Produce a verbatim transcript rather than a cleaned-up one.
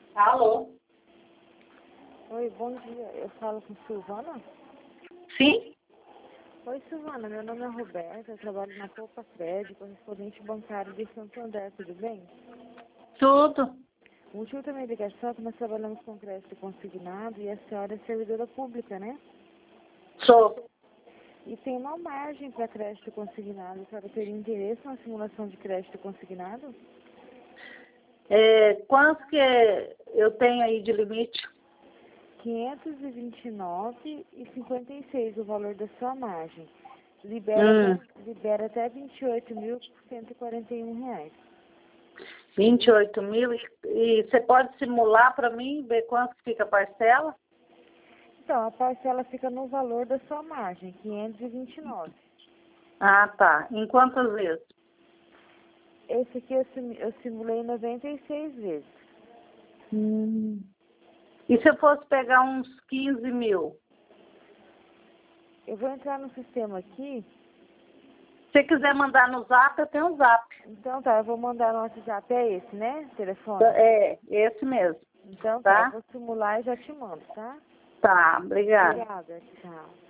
Alô? Oi, bom dia. Eu falo com Silvana? Sim? Oi, Silvana. Meu nome é Roberta. Eu trabalho na Poupa Crédito, correspondente bancário de Santo André. Tudo bem? Tudo. O motivo da minha ligação é que nós trabalhamos com crédito consignado e a senhora é servidora pública, né? Sou. E tem uma margem para crédito consignado. A senhora teria interesse na simulação de crédito consignado? É, quanto que eu tenho aí de limite? quinhentos e vinte e nove reais e cinquenta e seis centavos o valor da sua margem. Libera, Hum, até, libera até vinte e oito mil cento e quarenta e um reais. vinte e oito mil. E, e você pode simular para mim, ver quanto que fica a parcela? Então, a parcela fica no valor da sua margem, quinhentos e vinte e nove. Ah, tá. Em quantas vezes? Esse aqui eu, sim- eu simulei noventa e seis vezes. Hum. E se eu fosse pegar uns quinze mil? Eu vou entrar no sistema aqui. Se você quiser mandar no zap, eu tenho um zap. Então tá, eu vou mandar no WhatsApp, é esse, né? Telefone. É, esse mesmo. Então tá, eu Tá? vou simular e já te mando, tá? Tá, obrigada. Obrigada, tchau.